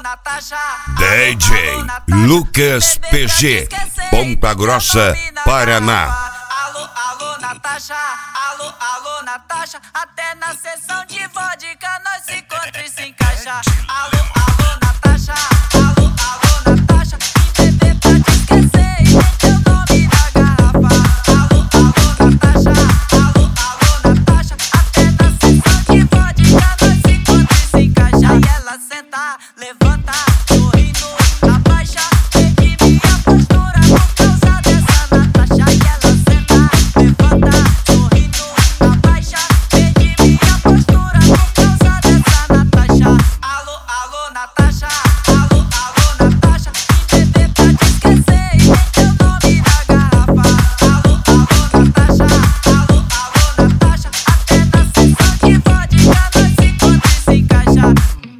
DJ Lucas PG, Ponta Grossa, Paraná. Alô, Natasha, alô, Natasha. Até na sessão de vodka nós se encontra e se encaixa. Alô, Natasha, alô, Natasha. E beber pra te esquecer e nem teu nome na garrafa. Alô, Natasha, alô, Natasha. Até na sessão de vodka nós se encontra e se encaixa. E ela senta, levanta, sorrindo, abaixa. Perdi minha postura por causa dessa Natasha. E ela senta, levanta, sorrindo, abaixa. Perdi minha postura por causa dessa Natasha. Alô, Natasha, alô, Natasha. E beber pra te esquecer e nem teu nome na garrafa. Alô, Natasha, alô, Natasha. Até na sessão de vodka nós se encontra e se encaixa.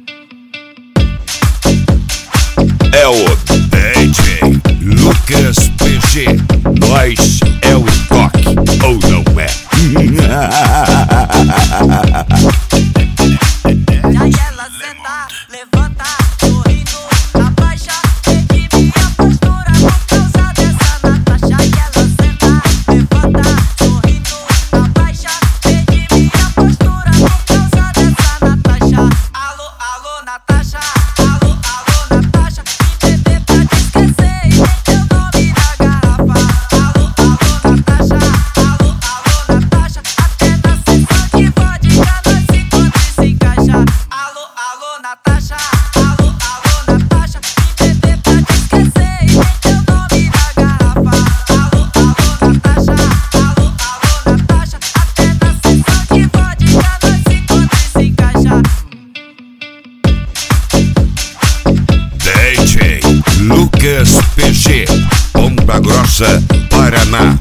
É o DJ Lucas PG, nós é o toque, ou não é? Aí ela senta, levanta, sorrindo, abaixa. Perdi minha postura por causa dessa Natasha. E ela senta, levanta, sorrindo, abaixa. Perdi minha postura por causa dessa Natasha. Alô, Natasha, alô, Natasha. E beber pra te esquecer e nem teu nome na garrafa. Alô, Natasha, alô, Natasha. Até na sessão de vodka nós se encontra e se encaixa. Alô, Natasha, alô, Natasha. E beber pra te esquecer e nem teu nome na garrafa. Alô, Natasha, alô, Natasha. Até na sessão de vodka nós se encontra e se encaixa. DJ Lucas PG, Ponta Grossa, Paraná.